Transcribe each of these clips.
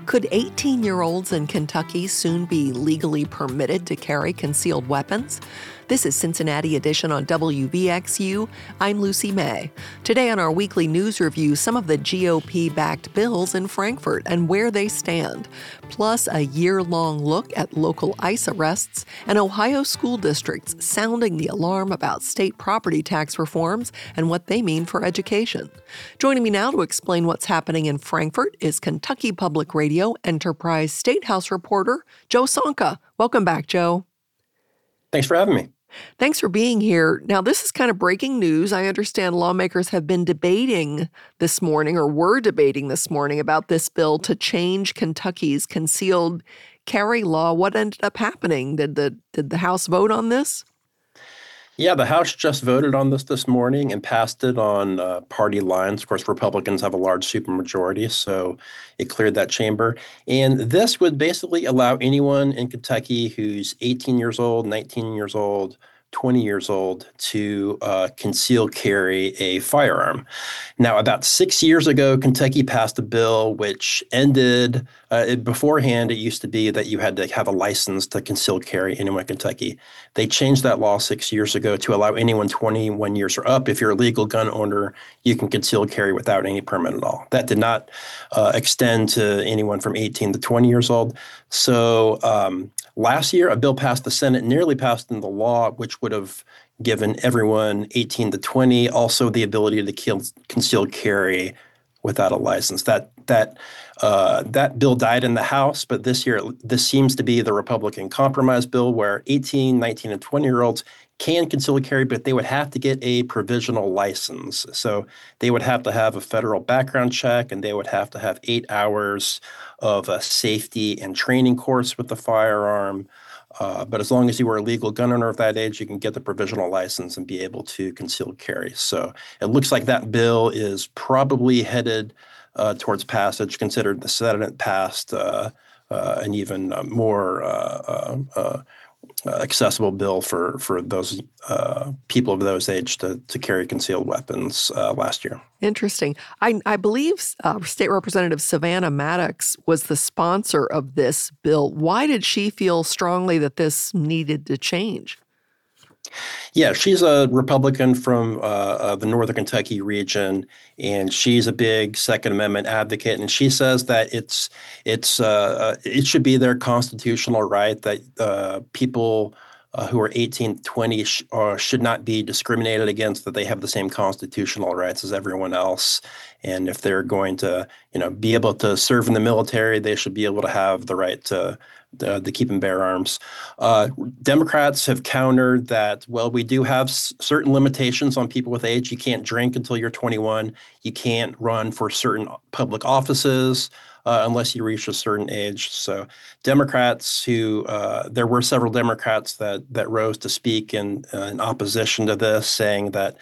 Could 18-year-olds in Kentucky soon be legally permitted to carry concealed weapons? This is Cincinnati Edition on WVXU. I'm Lucy May. Today on our weekly news review, some of the GOP-backed bills in Frankfort and where they stand, plus a year-long look at local ICE arrests and Ohio school districts sounding the alarm about state property tax reforms and what they mean for education. Joining me now to explain what's happening in Frankfort is Kentucky Public Radio Enterprise State House reporter Joe Sonka. Welcome back, Joe. Thanks for having me. Thanks for being here. Now, this is kind of breaking news. I understand lawmakers have been debating this morning, or were debating this morning, about this bill to change Kentucky's concealed carry law. What ended up happening? Did the House vote on this? Yeah, the House just voted on this morning and passed it on party lines. Of course, Republicans have a large supermajority, so it cleared that chamber. And this would basically allow anyone in Kentucky who's 18 years old, 19 years old, 20 years old to conceal carry a firearm. Now, about 6 years ago, Kentucky passed a bill which ended, beforehand, it used to be that you had to have a license to conceal carry anywhere in Kentucky. They changed that law 6 years ago to allow anyone 21 years or up, if you're a legal gun owner, you can conceal carry without any permit at all. That did not extend to anyone from 18 to 20 years old. So last year, a bill passed the Senate, nearly passed into law, which would have given everyone 18 to 20 also the ability to conceal carry without a license. That bill died in the House, but this year, this seems to be the Republican compromise bill where 18, 19, and 20-year-olds can conceal carry, but they would have to get a provisional license. So they would have to have a federal background check, and they would have to have 8 hours of a safety and training course with the firearm. But as long as you were a legal gun owner of that age, you can get the provisional license and be able to conceal carry. So it looks like that bill is probably headed towards passage, considered the Senate passed an even more accessible bill for those people of those age to carry concealed weapons last year. Interesting. I believe State Representative Savannah Maddox was the sponsor of this bill. Why did she feel strongly that this needed to change? Yeah, she's a Republican from the Northern Kentucky region, and she's a big Second Amendment advocate. And she says that it should be their constitutional right that people who are 18 to 20 should not be discriminated against, that they have the same constitutional rights as everyone else. And if they're going to, be able to serve in the military, they should be able to have the right to keep and bear arms. Democrats have countered that, well, we do have certain limitations on people with age. You can't drink until you're 21. You can't run for certain public offices unless you reach a certain age. So Democrats there were several Democrats that rose to speak in opposition to this, saying that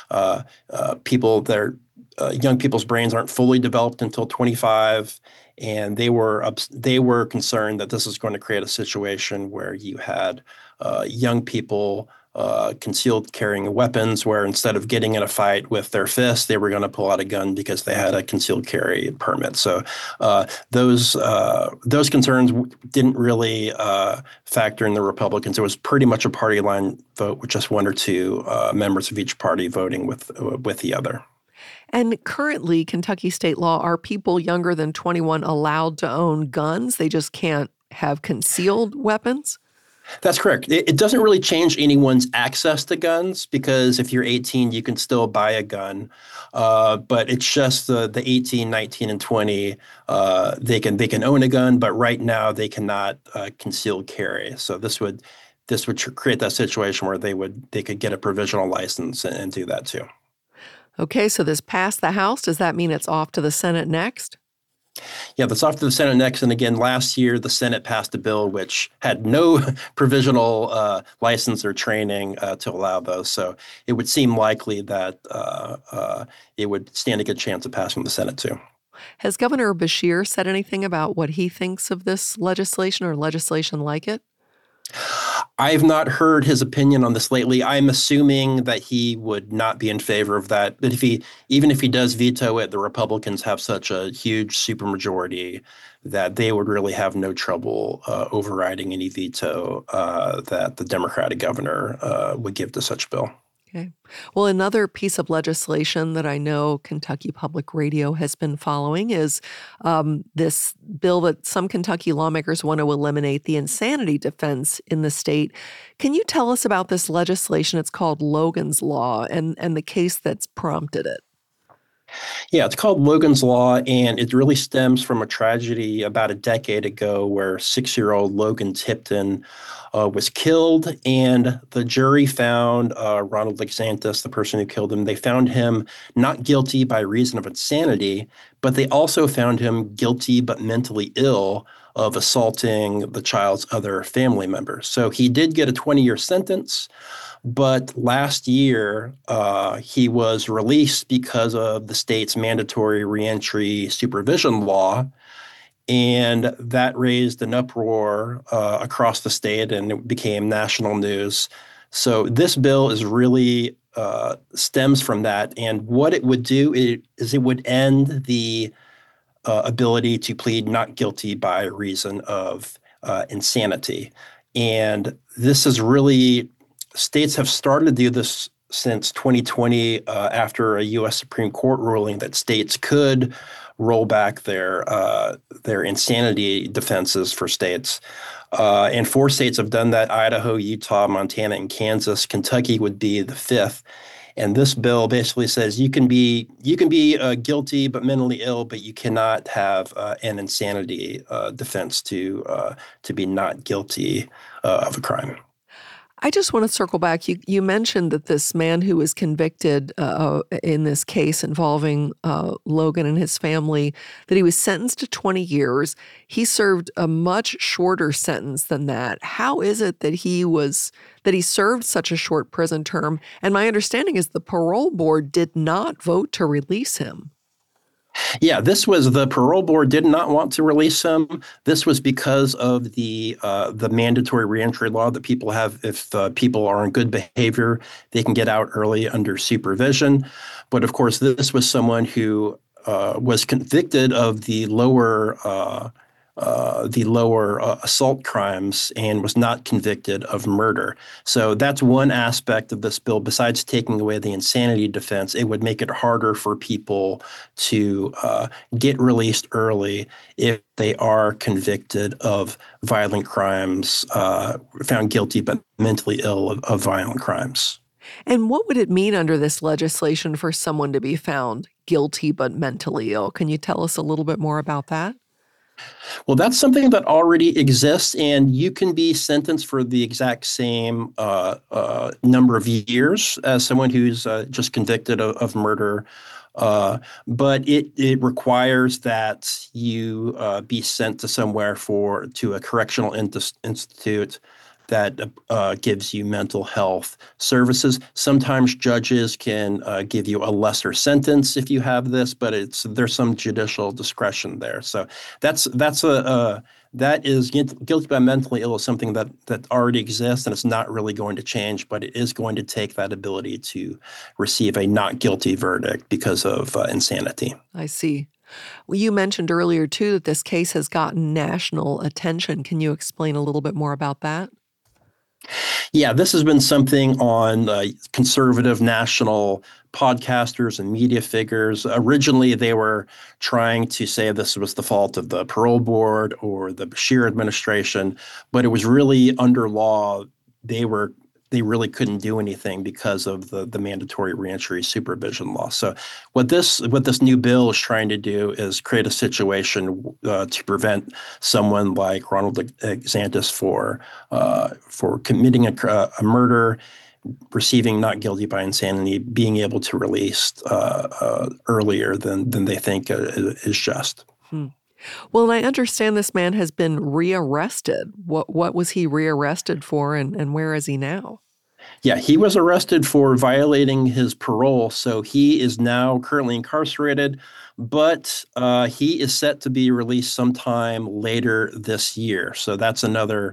young people's brains aren't fully developed until 25. And they were concerned that this is going to create a situation where you had young people concealed carrying weapons, where instead of getting in a fight with their fists, they were going to pull out a gun because they had a concealed carry permit. So those concerns didn't really factor in the Republicans. It was pretty much a party line vote with just one or two members of each party voting with the other. And currently, Kentucky state law, are people younger than 21 allowed to own guns? They just can't have concealed weapons? That's correct. It doesn't really change anyone's access to guns, because if you're 18, you can still buy a gun. But it's just the 18, 19, and 20, they can own a gun, but right now they cannot conceal carry. So this would create that situation where they could get a provisional license and do that too. Okay, so this passed the House. Does that mean it's off to the Senate next? Yeah, that's off to the Senate next. And again, last year, the Senate passed a bill which had no provisional license or training to allow those. So it would seem likely that it would stand a good chance of passing the Senate too. Has Governor Beshear said anything about what he thinks of this legislation or legislation like it? I've not heard his opinion on this lately. I'm assuming that he would not be in favor of that. But even if he does veto it, the Republicans have such a huge supermajority that they would really have no trouble overriding any veto that the Democratic governor would give to such a bill. Okay. Well, another piece of legislation that I know Kentucky Public Radio has been following is this bill that some Kentucky lawmakers want to eliminate the insanity defense in the state. Can you tell us about this legislation? It's called Logan's Law and the case that's prompted it. Yeah, it's called Logan's Law, and it really stems from a tragedy about a decade ago where 6-year-old Logan Tipton was killed, and the jury found Ronald DeSantis, the person who killed him, they found him not guilty by reason of insanity, but they also found him guilty but mentally ill of assaulting the child's other family members. So he did get a 20-year sentence. But last year, he was released because of the state's mandatory reentry supervision law. And that raised an uproar across the state, and it became national news. So this bill is really stems from that. And what it would do is it would end the ability to plead not guilty by reason of insanity. And this is really states have started to do this since 2020 after a U.S. Supreme Court ruling that states could roll back their insanity defenses for states. And 4 states have done that: Idaho, Utah, Montana, and Kansas. Kentucky would be the 5th. And this bill basically says you can be guilty but mentally ill, but you cannot have an insanity defense to be not guilty of a crime. I just want to circle back. You mentioned that this man who was convicted in this case involving Logan and his family, that he was sentenced to 20 years. He served a much shorter sentence than that. How is it that he served such a short prison term? And my understanding is the parole board did not vote to release him. Yeah, this was the parole board did not want to release him. This was because of the mandatory reentry law that people have. If people are in good behavior, they can get out early under supervision. But of course, this was someone who was convicted of the lower assault crimes and was not convicted of murder. So that's one aspect of this bill. Besides taking away the insanity defense, it would make it harder for people to get released early if they are convicted of violent crimes, found guilty but mentally ill of violent crimes. And what would it mean under this legislation for someone to be found guilty but mentally ill? Can you tell us a little bit more about that? Well, that's something that already exists, and you can be sentenced for the exact same number of years as someone who's just convicted of murder. But it requires that you be sent to somewhere to a correctional institute that gives you mental health services. Sometimes judges can give you a lesser sentence if you have this, but there's some judicial discretion there. So that is guilty by mentally ill is something that already exists, and it's not really going to change, but it is going to take that ability to receive a not guilty verdict because of insanity. I see. Well, you mentioned earlier, too, that this case has gotten national attention. Can you explain a little bit more about that? Yeah, this has been something on conservative national podcasters and media figures. Originally, they were trying to say this was the fault of the parole board or the Beshear administration, but it was really under law. They really couldn't do anything because of the mandatory reentry supervision law. So what this new bill is trying to do is create a situation to prevent someone like Ronald DeSantis for committing a murder, receiving not guilty by insanity, being able to release earlier than they think is just. Well, and I understand this man has been rearrested. What was he rearrested for, and where is he now? Yeah, he was arrested for violating his parole, so he is now currently incarcerated, but he is set to be released sometime later this year. So that's another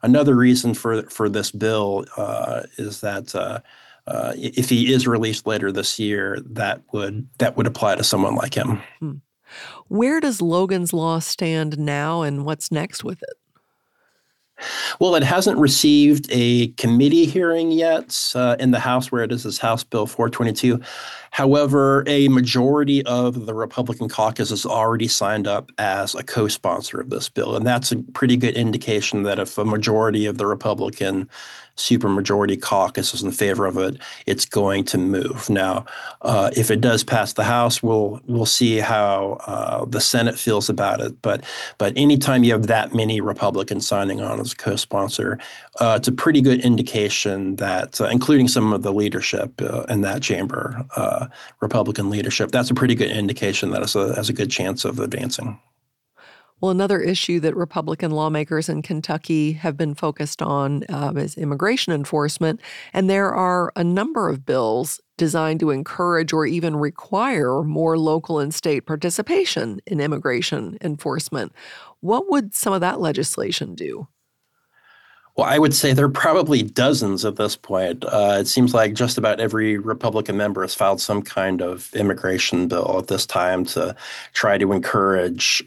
another reason for this bill is that if he is released later this year, that would apply to someone like him. Hmm. Where does Logan's Law stand now, and what's next with it? Well, it hasn't received a committee hearing yet in the House, where it is House Bill 422. However, a majority of the Republican caucus has already signed up as a co-sponsor of this bill. And that's a pretty good indication that if a majority of the Republican supermajority caucus is in favor of it, it's going to move. Now, if it does pass the House, we'll see how the Senate feels about it. But anytime you have that many Republicans signing on as a co-sponsor, it's a pretty good indication that, including some of the leadership in that chamber, Republican leadership, that's a pretty good indication that it has a good chance of advancing. Well, another issue that Republican lawmakers in Kentucky have been focused on is immigration enforcement. And there are a number of bills designed to encourage or even require more local and state participation in immigration enforcement. What would some of that legislation do? Well, I would say there are probably dozens at this point. It seems like just about every Republican member has filed some kind of immigration bill at this time to try to encourage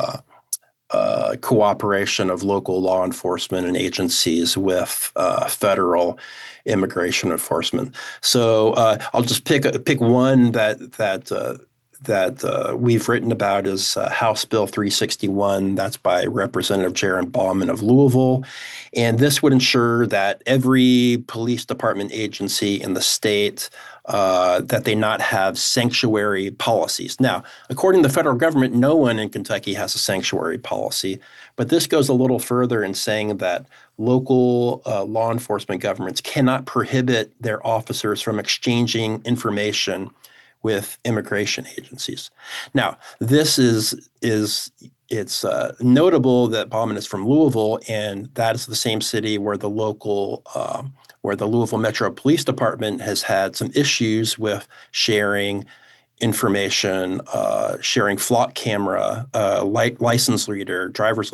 cooperation of local law enforcement and agencies with federal immigration enforcement. So I'll just pick one that we've written about is House Bill 361. That's by Representative Jaron Bauman of Louisville. And this would ensure that every police department agency in the state that they not have sanctuary policies. Now, according to the federal government, no one in Kentucky has a sanctuary policy. But this goes a little further in saying that local law enforcement governments cannot prohibit their officers from exchanging information with immigration agencies. Now, this it's notable that Bauman is from Louisville, and that is the same city where the Louisville Metro Police Department has had some issues with sharing information, sharing flock camera, license reader,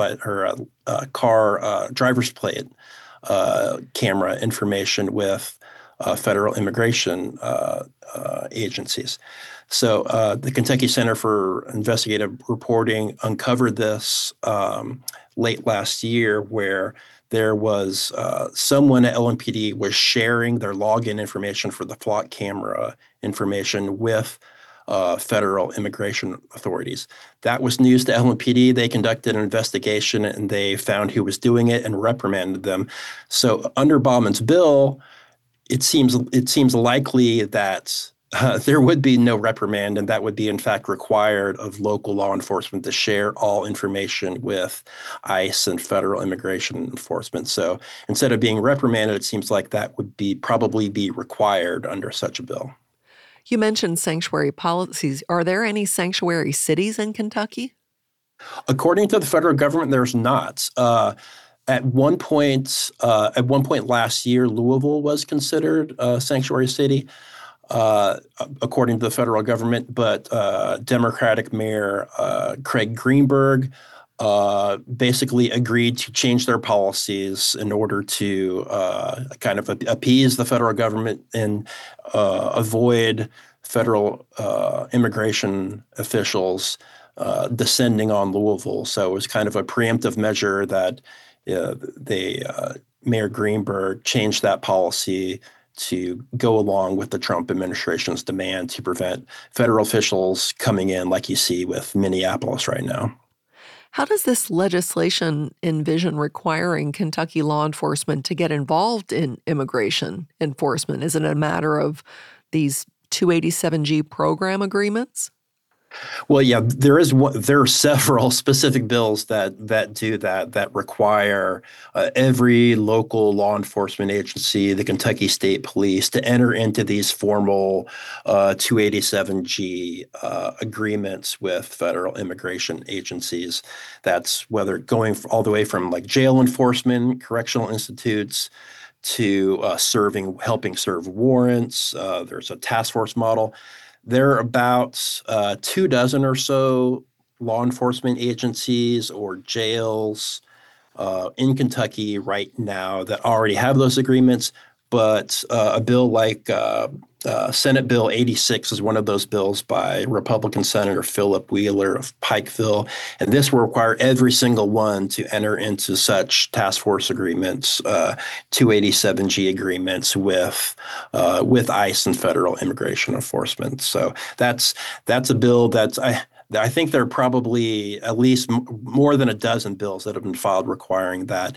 car driver's plate camera information with federal immigration agencies. So the Kentucky Center for Investigative Reporting uncovered this late last year, where there was someone at LMPD was sharing their login information for the flock camera information with federal immigration authorities. That was news to LMPD. They conducted an investigation and they found who was doing it and reprimanded them. So under Bauman's bill, it seems likely that there would be no reprimand, and that would be in fact required of local law enforcement to share all information with ICE and federal immigration enforcement. So instead of being reprimanded, it seems like that would probably be required under such a bill. You mentioned sanctuary policies. Are there any sanctuary cities in Kentucky? According to the federal government, there's not. At one point last year, Louisville was considered a sanctuary city, according to the federal government. But Democratic Mayor Craig Greenberg basically agreed to change their policies in order to kind of appease the federal government and avoid federal immigration officials descending on Louisville. So it was kind of a preemptive measure that Mayor Greenberg changed that policy to go along with the Trump administration's demand to prevent federal officials coming in like you see with Minneapolis right now. How does this legislation envision requiring Kentucky law enforcement to get involved in immigration enforcement? Is it a matter of these 287G program agreements? Well, yeah, there are several specific bills that do that require every local law enforcement agency, the Kentucky State Police, to enter into these formal 287G agreements with federal immigration agencies. That's whether going all the way from like jail enforcement, correctional institutes, to helping serve warrants. There's a task force model. There are about 24 or so law enforcement agencies or jails in Kentucky right now that already have those agreements, but a bill like Senate Bill 86 is one of those bills by Republican Senator Philip Wheeler of Pikeville, and this will require every single one to enter into such task force agreements, 287G agreements with ICE and federal immigration enforcement. So that's a bill I think there are probably at least more than a dozen bills that have been filed requiring that,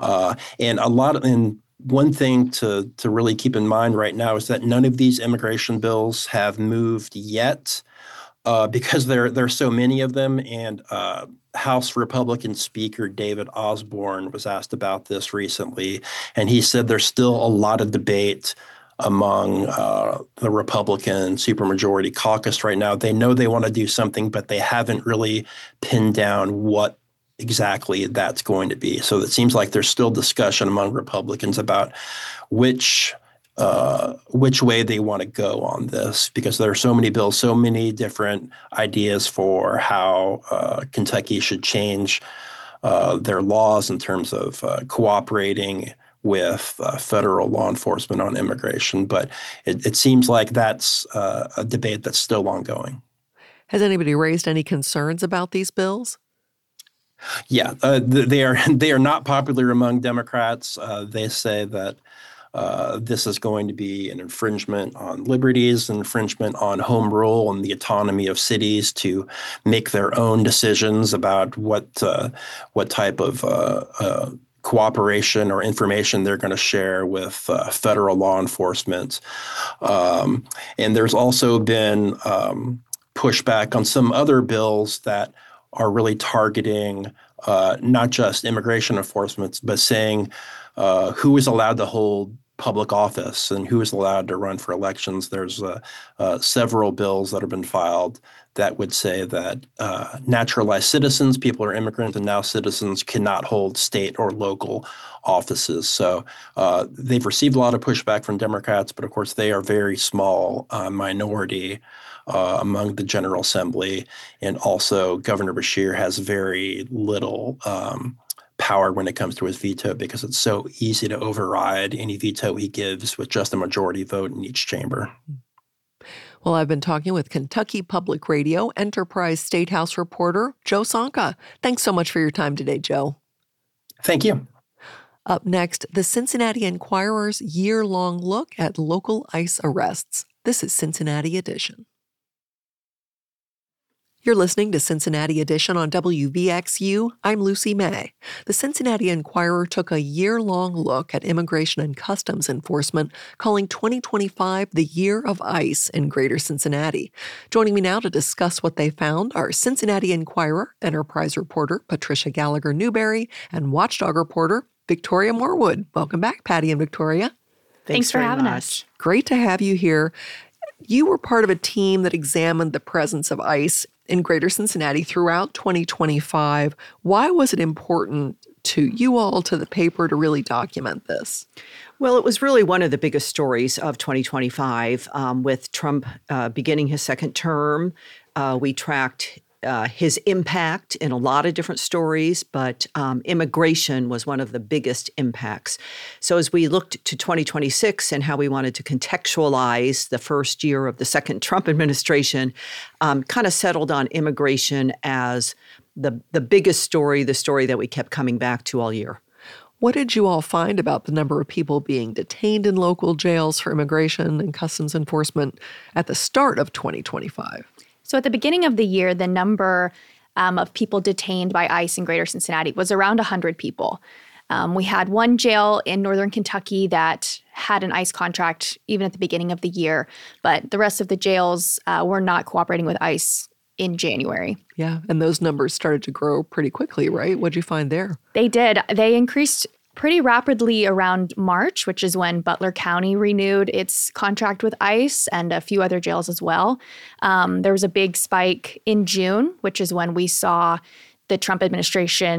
and one thing to really keep in mind right now is that none of these immigration bills have moved yet because there are so many of them. And House Republican Speaker David Osborne was asked about this recently, and he said there's still a lot of debate among the Republican supermajority caucus right now. They know they want to do something, but they haven't really pinned down what exactly that's going to be. So it seems like there's still discussion among Republicans about which way they want to go on this, because there are so many bills, so many different ideas for how Kentucky should change their laws in terms of cooperating with federal law enforcement on immigration. But it seems like that's a debate that's still ongoing. Has anybody raised any concerns about these bills? Yeah, they are not popular among Democrats. They say that this is going to be an infringement on liberties, an infringement on home rule and the autonomy of cities to make their own decisions about what type of cooperation or information they're going to share with federal law enforcement. And there's also been pushback on some other bills that are really targeting not just immigration enforcement, but saying who is allowed to hold public office and who is allowed to run for elections. There's several bills that have been filed that would say that naturalized citizens, people who are immigrants and now citizens, cannot hold state or local offices. So they've received a lot of pushback from Democrats, but of course they are very small minority among the General Assembly. And also Governor Beshear has very little power when it comes to his veto, because it's so easy to override any veto he gives with just a majority vote in each chamber. Well, I've been talking with Kentucky Public Radio Enterprise State House reporter Joe Sonka. Thanks so much for your time today, Joe. Thank you. Up next, the Cincinnati Enquirer's year-long look at local ICE arrests. This is Cincinnati Edition. You're listening to Cincinnati Edition on WVXU. I'm Lucy May. The Cincinnati Enquirer took a year-long look at immigration and customs enforcement, calling 2025 the year of ICE in Greater Cincinnati. Joining me now to discuss what they found are Cincinnati Enquirer Enterprise reporter Patricia Gallagher Newberry and Watchdog reporter Victoria Morwood. Welcome back, Patty and Victoria. Thanks for having us. Great to have you here. You were part of a team that examined the presence of ICE in Greater Cincinnati throughout 2025. Why was it important to you all, to the paper, to really document this? Well, it was really one of the biggest stories of 2025. With Trump beginning his second term, we tracked his impact in a lot of different stories, but immigration was one of the biggest impacts. So as we looked to 2026 and how we wanted to contextualize the first year of the second Trump administration, kind of settled on immigration as the biggest story, the story that we kept coming back to all year. What did you all find about the number of people being detained in local jails for immigration and customs enforcement at the start of 2025? So at the beginning of the year, the number of people detained by ICE in Greater Cincinnati was around 100 people. We had one jail in northern Kentucky that had an ICE contract even at the beginning of the year, but the rest of the jails were not cooperating with ICE in January. Yeah, and those numbers started to grow pretty quickly, right? What'd you find there? They did. They increased pretty rapidly around March, which is when Butler County renewed its contract with ICE and a few other jails as well. There was a big spike in June, which is when we saw the Trump administration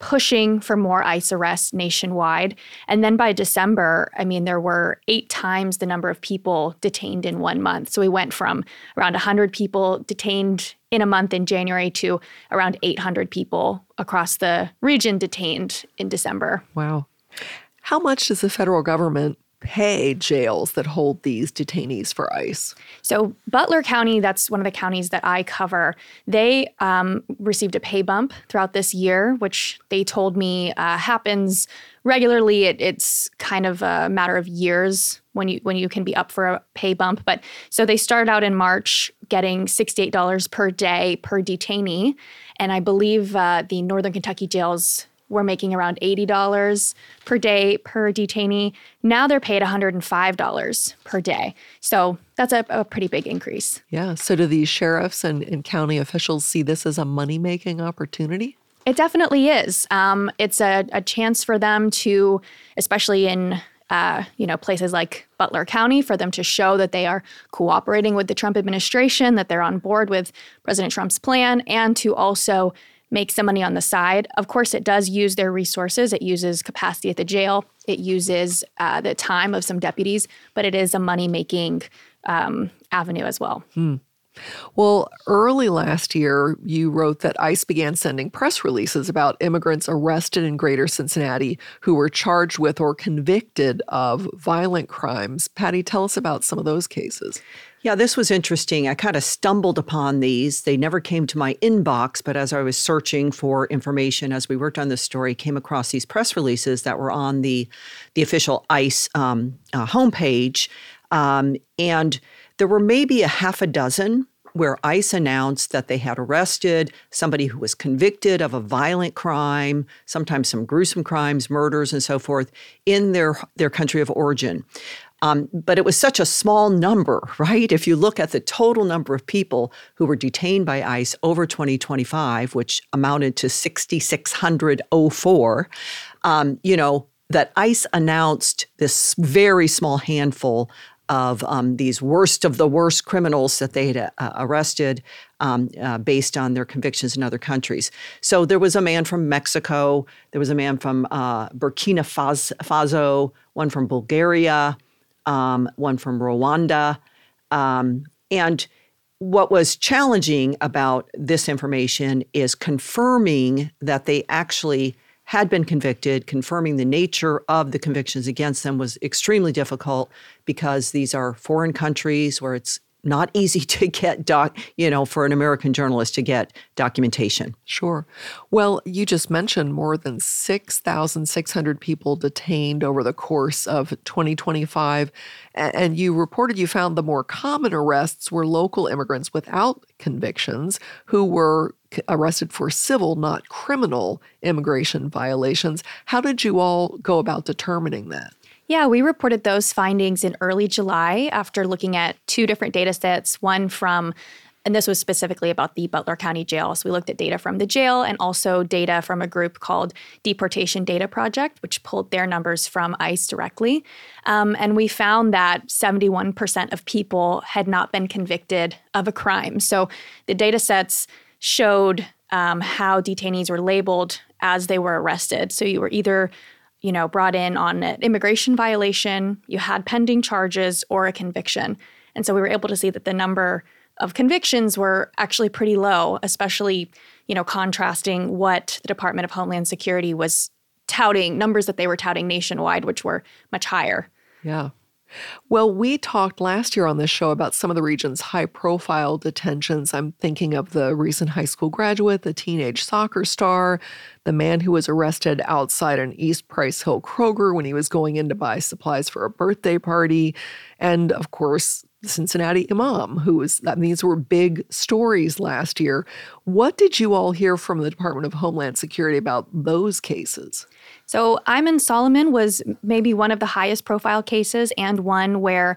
pushing for more ICE arrests nationwide. And then by December, there were 8 times the number of people detained in 1 month. So we went from around 100 people detained in a month in January to around 800 people across the region detained in December. Wow. How much does the federal government pay jails that hold these detainees for ICE? So Butler County, that's one of the counties that I cover, they received a pay bump throughout this year, which they told me happens regularly. It's kind of a matter of years when you can be up for a pay bump. But so they started out in March getting $68 per day per detainee. And I believe the Northern Kentucky jails were making around $80 per day per detainee. Now they're paid $105 per day. So that's a pretty big increase. Yeah. So do these sheriffs and county officials see this as a money-making opportunity? It definitely is. It's a chance for them to, especially in places like Butler County, for them to show that they are cooperating with the Trump administration, that they're on board with President Trump's plan, and to also make some money on the side. Of course, it does use their resources. It uses capacity at the jail. It uses the time of some deputies, but it is a money-making avenue as well. Well, early last year, you wrote that ICE began sending press releases about immigrants arrested in Greater Cincinnati who were charged with or convicted of violent crimes. Patty, tell us about some of those cases. Yeah, this was interesting. I kind of stumbled upon these. They never came to my inbox, but as I was searching for information as we worked on this story, came across these press releases that were on the official ICE homepage. And there were maybe a half a dozen where ICE announced that they had arrested somebody who was convicted of a violent crime, sometimes some gruesome crimes, murders and so forth, in their country of origin. But it was such a small number, right? If you look at the total number of people who were detained by ICE over 2025, which amounted to 6,604, that ICE announced this very small handful of these worst of the worst criminals that they had arrested based on their convictions in other countries. So there was a man from Mexico, there was a man from Burkina Faso, one from Bulgaria, one from Rwanda. And what was challenging about this information is confirming that they actually had been convicted. Confirming the nature of the convictions against them was extremely difficult because these are foreign countries where it's not easy to get for an American journalist to get documentation. Sure. Well, you just mentioned more than 6,600 people detained over the course of 2025. And you reported you found the more common arrests were local immigrants without convictions who were arrested for civil, not criminal immigration violations. How did you all go about determining that? Yeah, we reported those findings in early July after looking at 2 different data sets, one from, and this was specifically about the Butler County Jail. So we looked at data from the jail and also data from a group called Deportation Data Project, which pulled their numbers from ICE directly. And we found that 71% of people had not been convicted of a crime. So the data sets showed how detainees were labeled as they were arrested. So you were either brought in on an immigration violation, you had pending charges, or a conviction. And so we were able to see that the number of convictions were actually pretty low, especially, contrasting what the Department of Homeland Security was touting, numbers that they were touting nationwide, which were much higher. Yeah. Well, we talked last year on this show about some of the region's high-profile detentions. I'm thinking of the recent high school graduate, the teenage soccer star, the man who was arrested outside an East Price Hill Kroger when he was going in to buy supplies for a birthday party, and, of course, the Cincinnati imam, these were big stories last year. What did you all hear from the Department of Homeland Security about those cases? So Ayman Solomon was maybe one of the highest profile cases and one where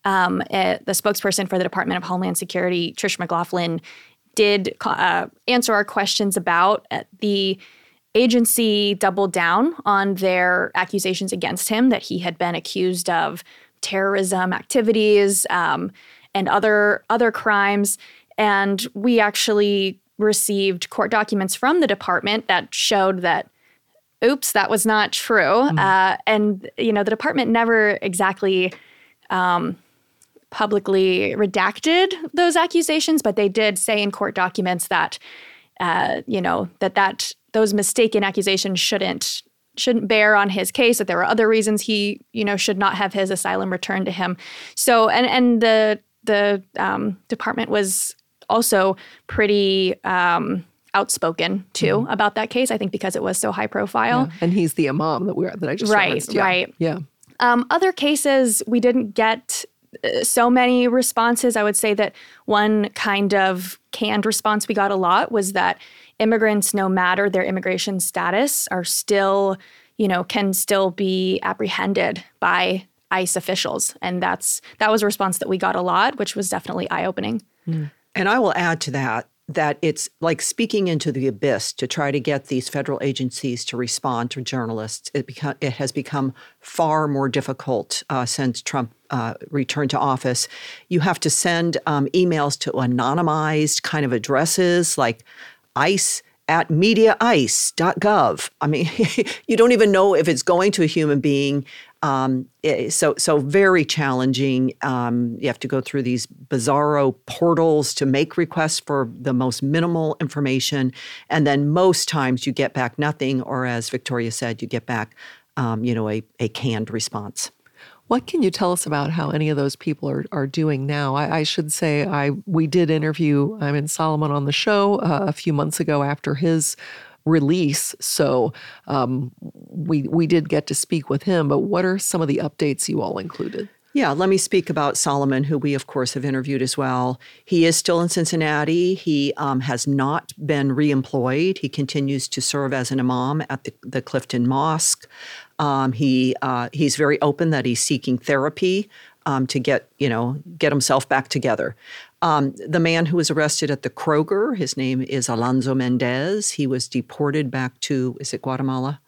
the spokesperson for the Department of Homeland Security, Trish McLaughlin, did answer our questions about. The agency doubled down on their accusations against him that he had been accused of terrorism activities and other crimes. And we actually received court documents from the department that showed that oops, that was not true. And, the department never exactly publicly redacted those accusations, but they did say in court documents that, those mistaken accusations shouldn't bear on his case, that there were other reasons he, should not have his asylum returned to him. So, and the department was also pretty outspoken too about that case. I think because it was so high profile. Yeah. And he's the imam that I just referenced. Right. Yeah. Other cases, we didn't get so many responses. I would say that one kind of canned response we got a lot was that immigrants, no matter their immigration status, are still, can still be apprehended by ICE officials. And that was a response that we got a lot, which was definitely eye-opening. And I will add to that it's like speaking into the abyss to try to get these federal agencies to respond to journalists. It has become far more difficult since Trump returned to office. You have to send emails to anonymized kind of addresses like ice@mediaice.gov. I mean, you don't even know if it's going to a human being. So very challenging. You have to go through these bizarro portals to make requests for the most minimal information. And then most times you get back nothing, or as Victoria said, you get back, a canned response. What can you tell us about how any of those people are doing now? I should say we did interview Ayman Solomon on the show a few months ago after his release, so we did get to speak with him. But what are some of the updates you all included? Yeah, let me speak about Solomon, who we, of course, have interviewed as well. He is still in Cincinnati. He has not been reemployed. He continues to serve as an imam at the Clifton Mosque. He's very open that he's seeking therapy to get himself back together. The man who was arrested at the Kroger, his name is Alonzo Mendez. He was deported back to, is it Guatemala?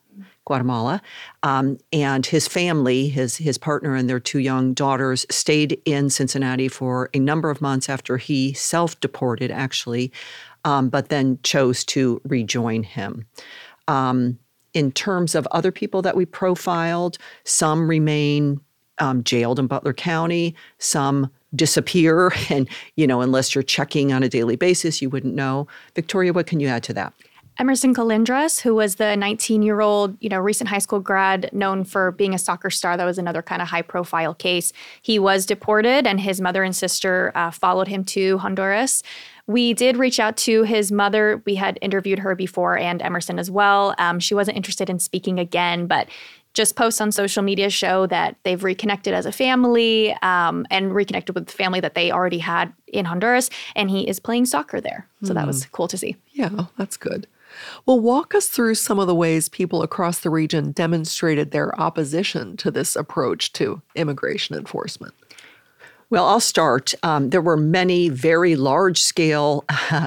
And his family, his partner and their two young daughters stayed in Cincinnati for a number of months after he self-deported, actually, but then chose to rejoin him. In terms of other people that we profiled, some remain jailed in Butler County, some disappear, and, unless you're checking on a daily basis, you wouldn't know. Victoria, what can you add to that? Emerson Colindres, who was the 19-year-old, recent high school grad known for being a soccer star. That was another kind of high-profile case. He was deported, and his mother and sister followed him to Honduras. We did reach out to his mother. We had interviewed her before, and Emerson as well. She wasn't interested in speaking again, but just posts on social media show that they've reconnected as a family and reconnected with the family that they already had in Honduras, and he is playing soccer there. So that was cool to see. Yeah, that's good. Well, walk us through some of the ways people across the region demonstrated their opposition to this approach to immigration enforcement. Well, I'll start. There were many very large-scale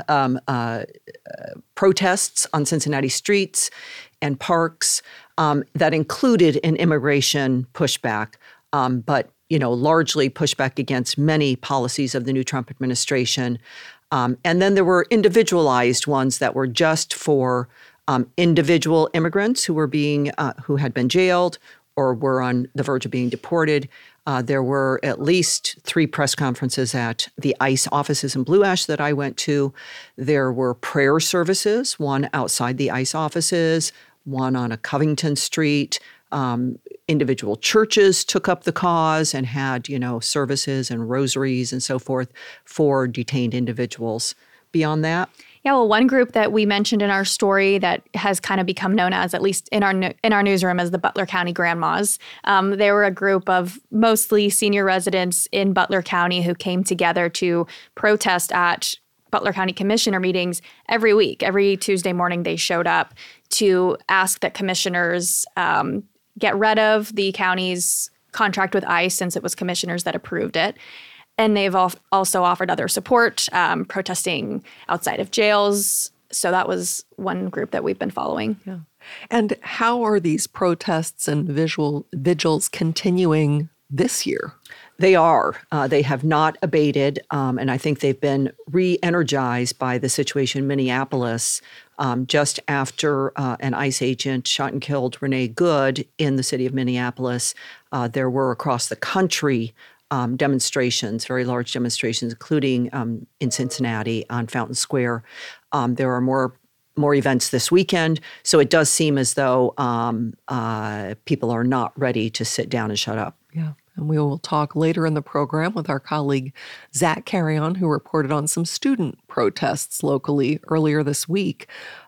protests on Cincinnati streets and parks that included an immigration pushback, but largely pushback against many policies of the new Trump administration. And then there were individualized ones that were just for individual immigrants who had been jailed or were on the verge of being deported. There were at least 3 press conferences at the ICE offices in Blue Ash that I went to. There were prayer services, one outside the ICE offices, one on a Covington Street. Individual churches took up the cause and had, services and rosaries and so forth for detained individuals. Beyond that? Yeah, well, one group that we mentioned in our story that has kind of become known as, at least in our newsroom, as the Butler County Grandmas. They were a group of mostly senior residents in Butler County who came together to protest at Butler County Commissioner meetings every week. Every Tuesday morning, they showed up to ask that commissioners get rid of the county's contract with ICE, since it was commissioners that approved it. And they've also offered other support, protesting outside of jails. So that was one group that we've been following. Yeah. And how are these protests and vigils continuing this year? They are. They have not abated, and I think they've been re-energized by the situation in Minneapolis, just after an ICE agent shot and killed Renee Good in the city of Minneapolis. There were across the country demonstrations, very large demonstrations, including in Cincinnati on Fountain Square. There are more events this weekend, so it does seem as though people are not ready to sit down and shut up. Yeah. And we will talk later in the program with our colleague Zach Carrion, who reported on some student protests locally earlier this week.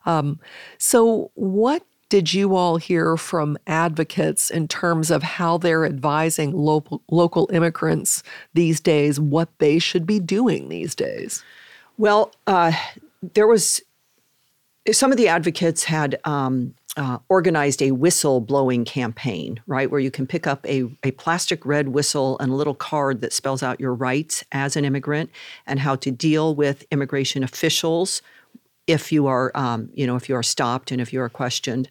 So what did you all hear from advocates in terms of how they're advising local immigrants these days, what they should be doing these days? Well, there was some of the advocates had organized a whistle-blowing campaign, right, where you can pick up a plastic red whistle and a little card that spells out your rights as an immigrant and how to deal with immigration officials if you are, if you are stopped and if you are questioned.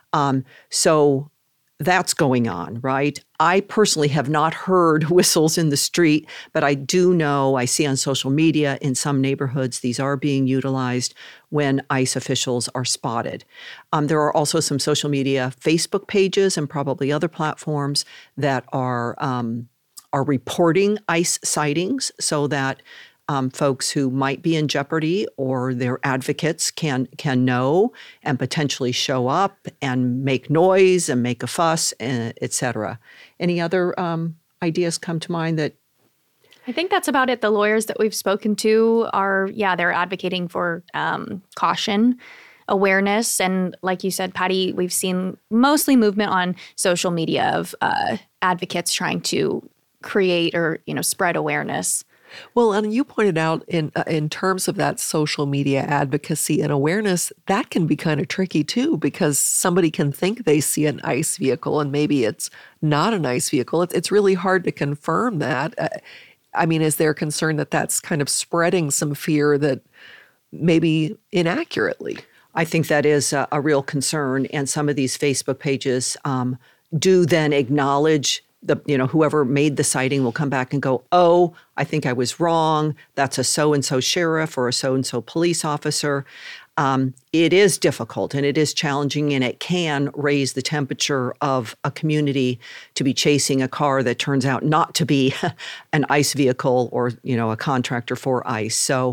So that's going on, right? I personally have not heard whistles in the street, but I do know, I see on social media in some neighborhoods, these are being utilized when ICE officials are spotted. There are also some social media Facebook pages and probably other platforms that are reporting ICE sightings so that folks who might be in jeopardy or their advocates can know and potentially show up and make noise and make a fuss, et cetera. Any other ideas come to mind that? I think that's about it. The lawyers that we've spoken to they're advocating for caution, awareness. And like you said, Patty, we've seen mostly movement on social media of advocates trying to create or, spread awareness. Well, and you pointed out in terms of that social media advocacy and awareness, that can be kind of tricky too, because somebody can think they see an ICE vehicle and maybe it's not an ICE vehicle. It's really hard to confirm that. Is there concern that that's kind of spreading some fear that maybe inaccurately? I think that is a real concern, and some of these Facebook pages do then acknowledge whoever made the sighting will come back and go, oh, I think I was wrong. That's a so-and-so sheriff or a so-and-so police officer. It is difficult and it is challenging, and it can raise the temperature of a community to be chasing a car that turns out not to be an ICE vehicle or, a contractor for ICE. So,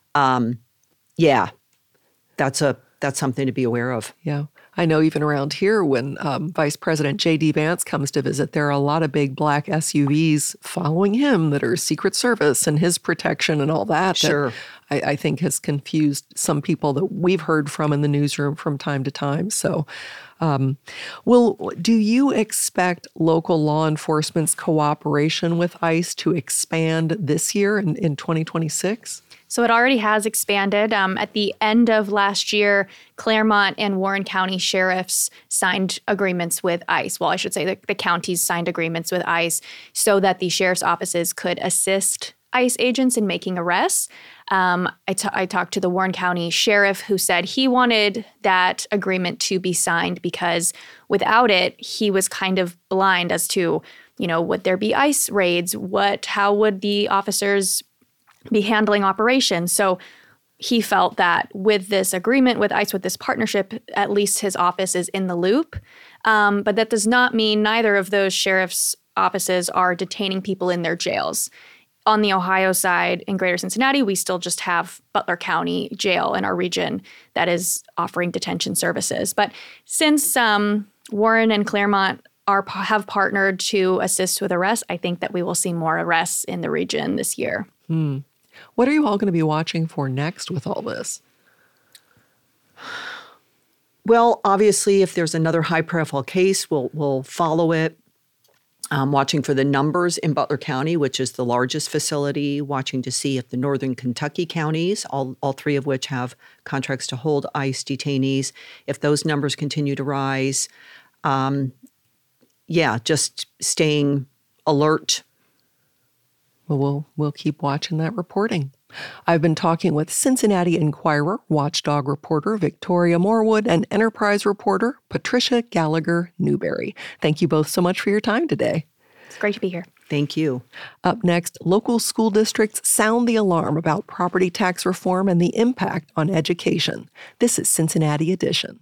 that's something to be aware of. Yeah. I know even around here when Vice President J.D. Vance comes to visit, there are a lot of big black SUVs following him that are Secret Service and his protection and all that. Sure. That I think has confused some people that we've heard from in the newsroom from time to time. So, do you expect local law enforcement's cooperation with ICE to expand this year in 2026? So it already has expanded. At the end of last year, Claremont and Warren County sheriffs signed agreements with ICE. Well, I should say the counties signed agreements with ICE so that the sheriff's offices could assist ICE agents in making arrests. I talked to the Warren County sheriff who said he wanted that agreement to be signed because without it, he was kind of blind as to, would there be ICE raids? How would the officers be handling operations? So he felt that with this agreement with ICE, with this partnership, at least his office is in the loop. But that does not mean neither of those sheriff's offices are detaining people in their jails. On the Ohio side, in Greater Cincinnati, we still just have Butler County Jail in our region that is offering detention services. But since Warren and Claremont have partnered to assist with arrests, I think that we will see more arrests in the region this year. What are you all going to be watching for next with all this? Well, obviously, if there's another high-profile case, we'll follow it. Watching for the numbers in Butler County, which is the largest facility, watching to see if the northern Kentucky counties, all three of which have contracts to hold ICE detainees, if those numbers continue to rise. Just staying alert. Well, we'll keep watching that reporting. I've been talking with Cincinnati Enquirer watchdog reporter Victoria Morwood and Enterprise reporter Patricia Gallagher Newberry. Thank you both so much for your time today. It's great to be here. Thank you. Up next, local school districts sound the alarm about property tax reform and the impact on education. This is Cincinnati Edition.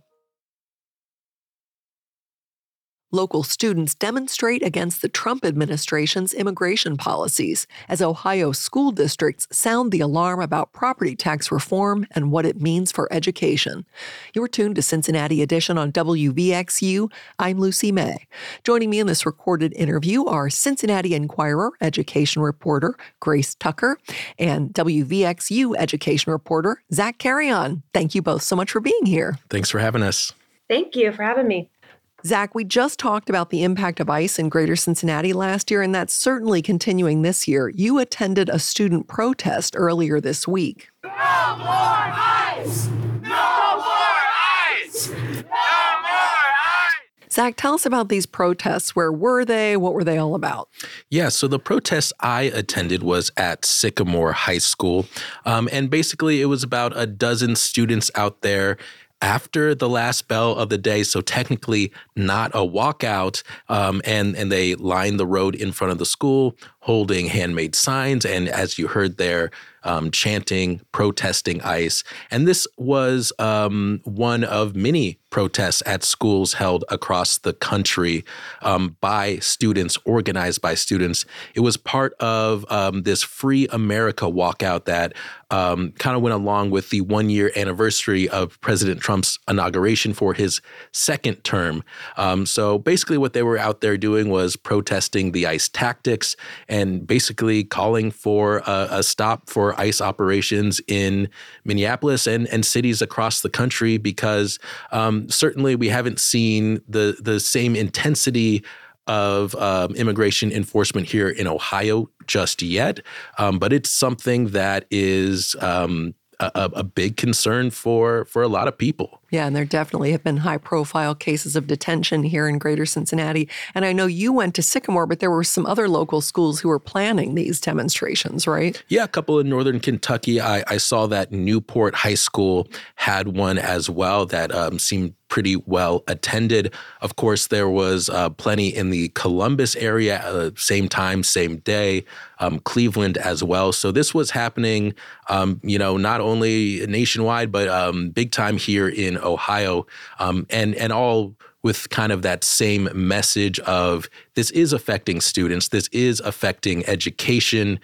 Local students demonstrate against the Trump administration's immigration policies as Ohio school districts sound the alarm about property tax reform and what it means for education. You're tuned to Cincinnati Edition on WVXU. I'm Lucy May. Joining me in this recorded interview are Cincinnati Enquirer education reporter Grace Tucker and WVXU education reporter Zach Carrion. Thank you both so much for being here. Thanks for having us. Thank you for having me. Zach, we just talked about the impact of ICE in Greater Cincinnati last year, and that's certainly continuing this year. You attended a student protest earlier this week. No more ICE! No more ICE! No more ICE! Zach, tell us about these protests. Where were they? What were they all about? Yeah, so the protest I attended was at Sycamore High School. And basically, it was about a dozen students out there after the last bell of the day, so technically not a walkout, and they lined the road in front of the school holding handmade signs, and as you heard there, chanting, protesting ICE. And this was one of many protests at schools held across the country by students, organized by students. It was part of this Free America walkout that kind of went along with the one-year anniversary of President Trump's inauguration for his second term. So basically what they were out there doing was protesting the ICE tactics and basically calling for a stop for ICE operations in Minneapolis and cities across the country, because certainly we haven't seen the same intensity of immigration enforcement here in Ohio just yet. But it's something that is a big concern for a lot of people. Yeah, and there definitely have been high-profile cases of detention here in Greater Cincinnati. And I know you went to Sycamore, but there were some other local schools who were planning these demonstrations, right? Yeah, a couple in northern Kentucky. I saw that Newport High School had one as well that seemed pretty well attended. Of course, there was plenty in the Columbus area, same time, same day, Cleveland as well. So this was happening, not only nationwide, but big time here in Ohio, and all with kind of that same message of this is affecting students, this is affecting education,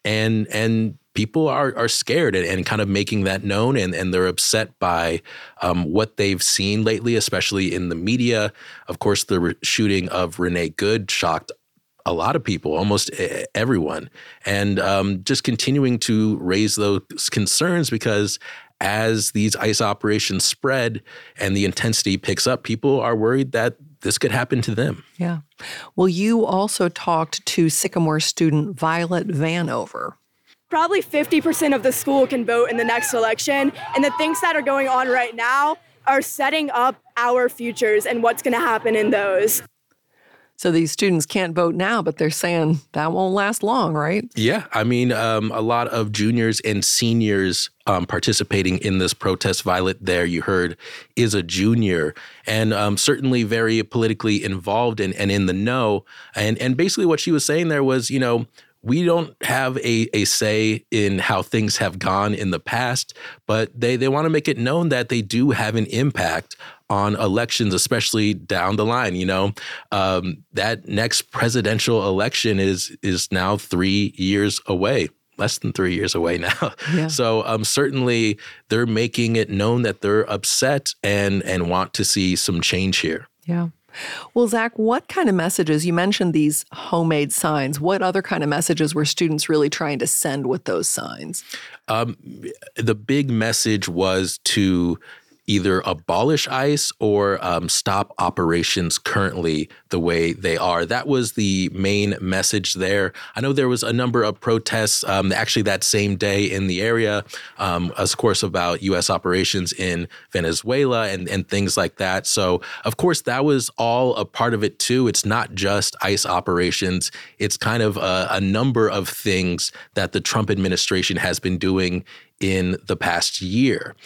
and people are scared and kind of making that known, and they're upset by what they've seen lately, especially in the media. Of course, the shooting of Renee Good shocked a lot of people, almost everyone, and just continuing to raise those concerns, because as these ICE operations spread and the intensity picks up, people are worried that this could happen to them. Yeah. Well, you also talked to Sycamore student Violet Vanover. Probably 50% of the school can vote in the next election, and the things that are going on right now are setting up our futures and what's going to happen in those. So these students can't vote now, but they're saying that won't last long, right? Yeah. I mean, a lot of juniors and seniors participating in this protest. Violet there, you heard, is a junior and certainly very politically involved and in the know. And basically what she was saying there was, we don't have a say in how things have gone in the past, but they want to make it known that they do have an impact on elections, especially down the line. That next presidential election is now 3 years away. Less than 3 years away now. Yeah. So certainly they're making it known that they're upset and want to see some change here. Yeah. Well, Zach, what kind of messages, you mentioned these homemade signs, what other kind of messages were students really trying to send with those signs? The big message was to either abolish ICE or stop operations currently the way they are. That was the main message there. I know there was a number of protests actually that same day in the area, of course, about U.S. operations in Venezuela and things like that. So, of course, that was all a part of it, too. It's not just ICE operations. It's kind of a number of things that the Trump administration has been doing in the past year.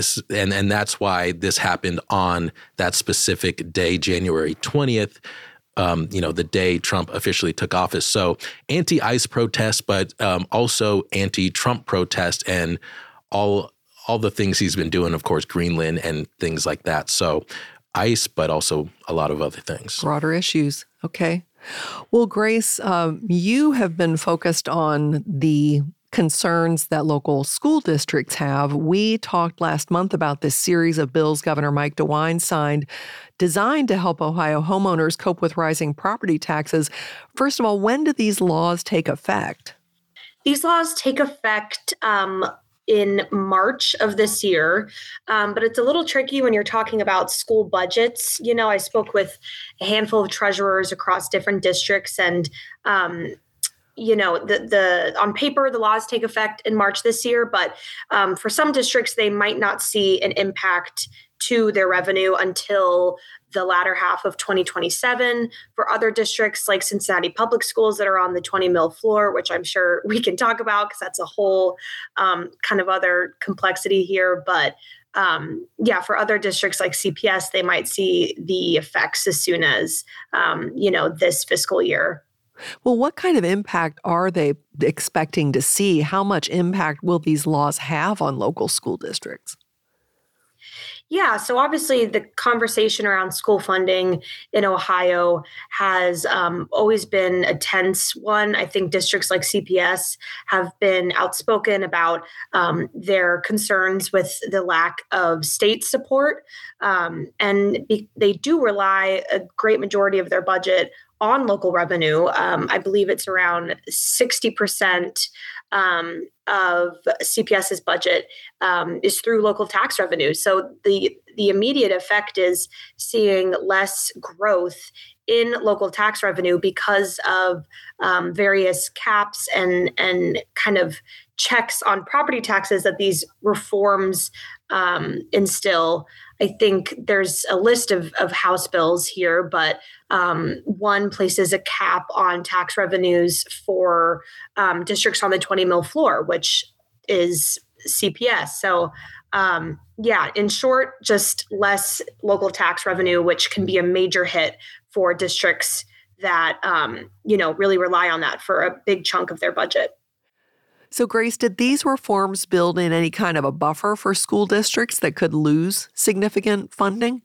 And that's why this happened on that specific day, January 20th. the day Trump officially took office. So anti-ICE protests, but also anti-Trump protests and all the things he's been doing, of course, Greenland and things like that. So ICE, but also a lot of other things. Broader issues. Okay. Well, Grace, you have been focused on the concerns that local school districts have. We talked last month about this series of bills Governor Mike DeWine signed designed to help Ohio homeowners cope with rising property taxes. First of all, when do these laws take effect? These laws take effect in March of this year, but it's a little tricky when you're talking about school budgets. I spoke with a handful of treasurers across different districts, and the on paper, the laws take effect in March this year, but for some districts, they might not see an impact to their revenue until the latter half of 2027. For other districts like Cincinnati Public Schools that are on the 20 mil floor, which I'm sure we can talk about because that's a whole kind of other complexity here. But for other districts like CPS, they might see the effects as soon as, this fiscal year. Well, what kind of impact are they expecting to see? How much impact will these laws have on local school districts? Yeah, so obviously the conversation around school funding in Ohio has always been a tense one. I think districts like CPS have been outspoken about their concerns with the lack of state support. They do rely a great majority of their budget on local revenue. I believe it's around 60% of CPS's budget is through local tax revenue. So the immediate effect is seeing less growth in local tax revenue because of various caps and kind of checks on property taxes that these reforms instill. I think there's a list of House bills here, but one places a cap on tax revenues for districts on the 20 mil floor, which is CPS. So in short, just less local tax revenue, which can be a major hit for districts that, really rely on that for a big chunk of their budget. So, Grace, did these reforms build in any kind of a buffer for school districts that could lose significant funding?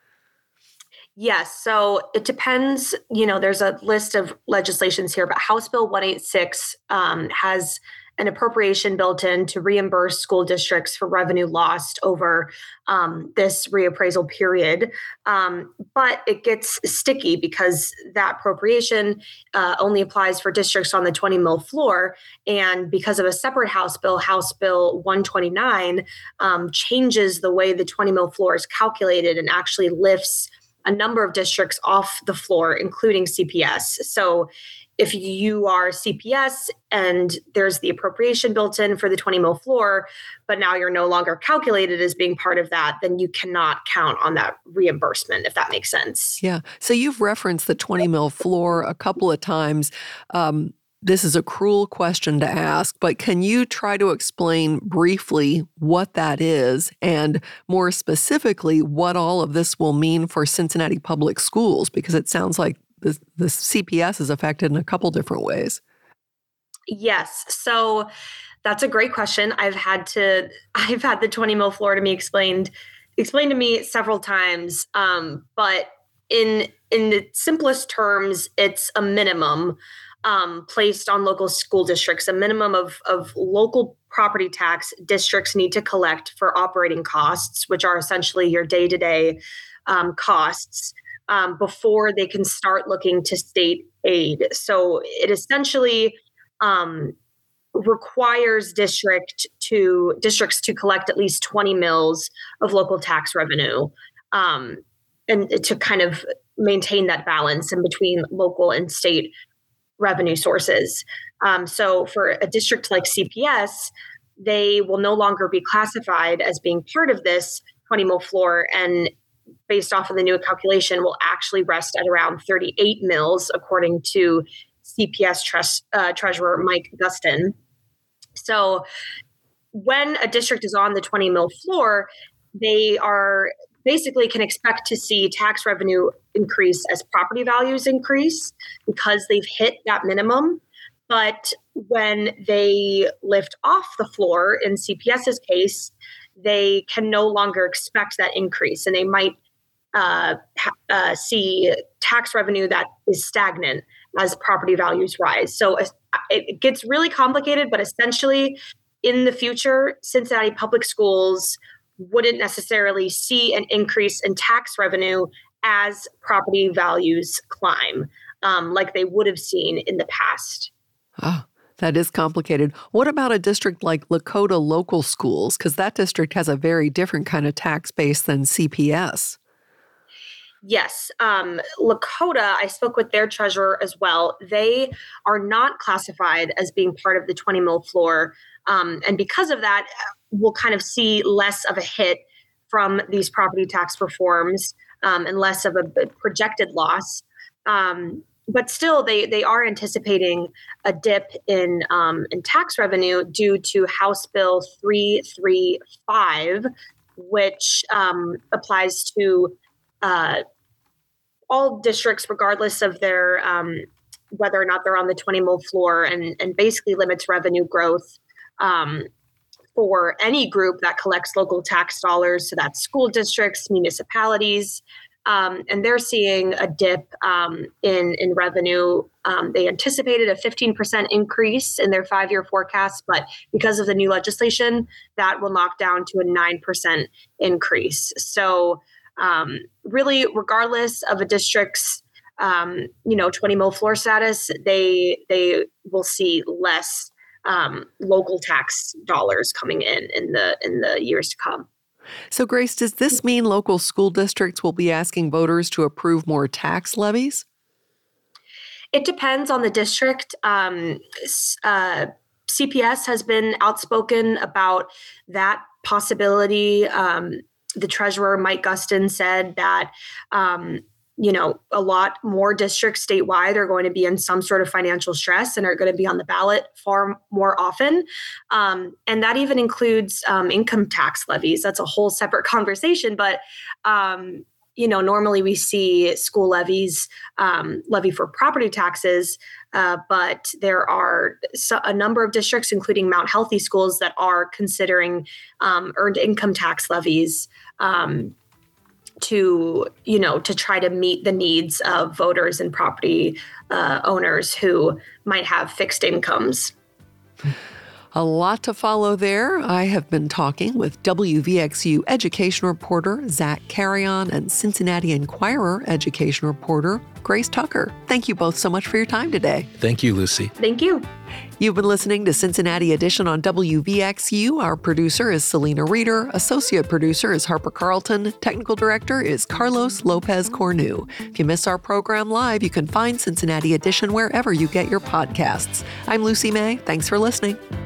Yes. So it depends. There's a list of legislations here, but House Bill 186 has an appropriation built in to reimburse school districts for revenue lost over this reappraisal period. But it gets sticky because that appropriation only applies for districts on the 20 mil floor. And because of a separate House Bill 129, changes the way the 20 mil floor is calculated and actually lifts a number of districts off the floor, including CPS. So if you are CPS and there's the appropriation built in for the 20 mil floor, but now you're no longer calculated as being part of that, then you cannot count on that reimbursement, if that makes sense. Yeah. So you've referenced the 20 mil floor a couple of times. This is a cruel question to ask, but can you try to explain briefly what that is and more specifically what all of this will mean for Cincinnati Public Schools? Because it sounds like the CPS is affected in a couple different ways. Yes. So that's a great question. I've had the 20 mil floor to me explained to me several times. But in the simplest terms, it's a minimum placed on local school districts, a minimum of local property tax districts need to collect for operating costs, which are essentially your day-to-day costs, before they can start looking to state aid. So it essentially requires districts to collect at least 20 mils of local tax revenue, and to kind of maintain that balance in between local and state revenue sources. So for a district like CPS, they will no longer be classified as being part of this 20 mil floor, and based off of the new calculation will actually rest at around 38 mils, according to CPS Treasurer Mike Gustin. So when a district is on the 20 mil floor, they are basically can expect to see tax revenue increase as property values increase because they've hit that minimum. But when they lift off the floor, in CPS's case, they can no longer expect that increase, and they might see tax revenue that is stagnant as property values rise. So it gets really complicated, but essentially in the future, Cincinnati Public Schools wouldn't necessarily see an increase in tax revenue as property values climb, like they would have seen in the past. Oh, that is complicated. What about a district like Lakota Local Schools? Because that district has a very different kind of tax base than CPS. Yes. Lakota, I spoke with their treasurer as well. They are not classified as being part of the 20 mil floor. And because of that, we'll kind of see less of a hit from these property tax reforms and less of a projected loss. But still, they are anticipating a dip in tax revenue due to House Bill 335, which applies to all districts, regardless of their whether or not they're on the 20 mil floor, and basically limits revenue growth for any group that collects local tax dollars. So that's school districts, municipalities. And they're seeing a dip in revenue. They anticipated a 15% increase in their 5-year forecast, but because of the new legislation, that will knock down to a 9% increase. So really, regardless of a district's 20 mil floor status, they will see less local tax dollars coming in the years to come. So, Grace, does this mean local school districts will be asking voters to approve more tax levies? It depends on the district. CPS has been outspoken about that possibility. The treasurer, Mike Gustin, said that a lot more districts statewide are going to be in some sort of financial stress and are going to be on the ballot far more often. And that even includes income tax levies. That's a whole separate conversation. But, normally we see school levies levy for property taxes, but there are a number of districts, including Mount Healthy schools, that are considering earned income tax levies to try to meet the needs of voters and property owners who might have fixed incomes. A lot to follow there. I have been talking with WVXU education reporter Zach Carrion and Cincinnati Enquirer education reporter Grace Tucker. Thank you both so much for your time today. Thank you, Lucy. Thank you. You've been listening to Cincinnati Edition on WVXU. Our producer is Selena Reeder. Associate producer is Harper Carlton. Technical director is Carlos Lopez Cornu. If you miss our program live, you can find Cincinnati Edition wherever you get your podcasts. I'm Lucy May. Thanks for listening.